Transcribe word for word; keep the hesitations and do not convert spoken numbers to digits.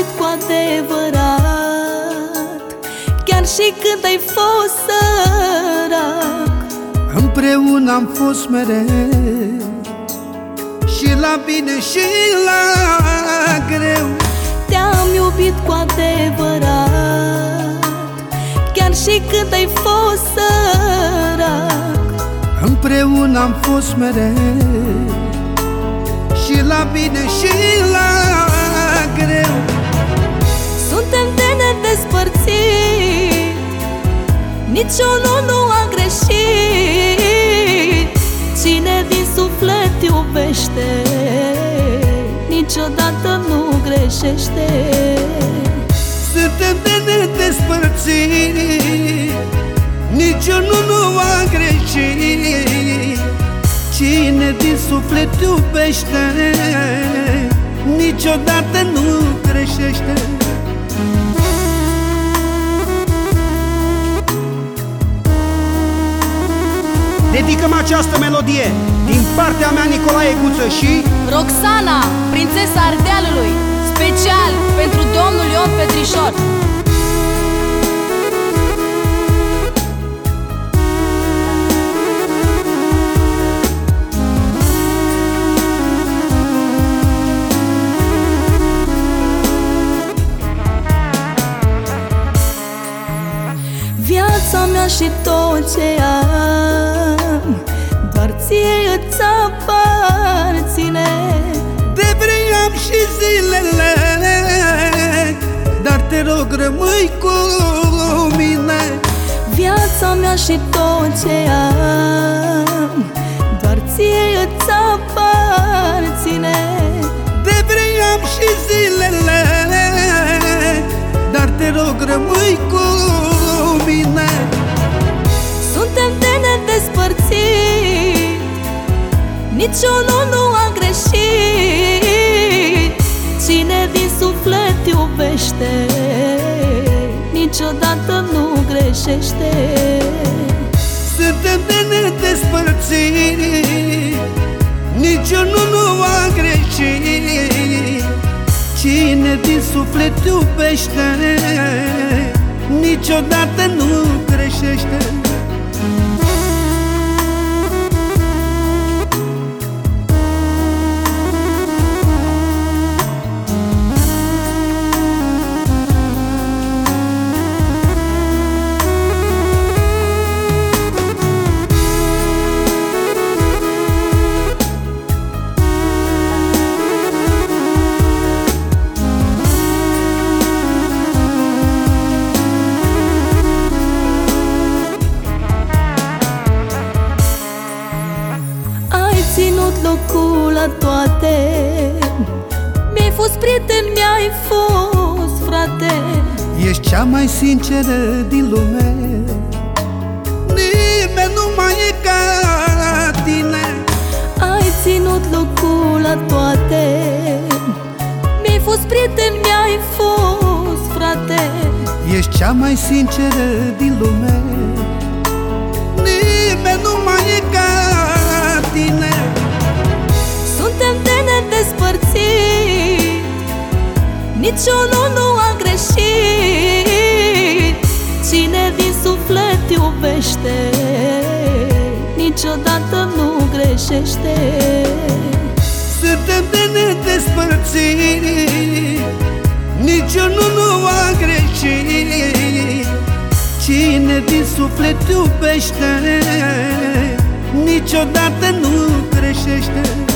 iubit cu adevărat, chiar și când ai fost sărac. Împreună am fost mereu, și la bine și la greu. Te-am iubit cu adevărat, chiar și când ai fost sărac. Împreună am fost mereu, și la bine și la greu. Suntem de nedespărțit, niciunul nu a greșit. Cine din suflet iubește, niciodată nu greșește. Suntem de nedespărțit, niciunul nu a greșit. Cine din suflet iubește, niciodată nu greșește. Dedicăm această melodie din partea mea, Nicolae Guță și Roxana, prințesa Ardealului, special pentru domnul Ion Petrișor. Viața mea și tot ce am, doar ție îți aparține. Te vreau și zilele, dar te rog rămâi cu mine. Viața mea și tot ce am, doar ție îți aparține. Te vreau și zilele, dar te rog rămâi cu mine. Suntem de nedespărțit, niciunul nu a greșit. Cine din suflet iubește, niciodată nu greșește. Suntem de nedespărțit, niciunul nu a greșit. Cine din suflet iubește, niciodată nu greșește. Ținut locul la toate, mi-ai fost prieten, mi-ai fost frate. Ești cea mai sinceră din lume, nimeni nu mai e ca tine. Ai ținut locul la toate, mi-ai fost prieten, mi-ai fost frate. Ești cea mai sinceră din lume, nimeni nu mai e ca tine. Suntem de nedespărțit, niciunul nu a greșit. Cine din suflet iubește, niciodată nu greșește. Suntem de nedespărțit, niciunul nu a greșit. Cine din suflet iubește, niciodată nu greșește.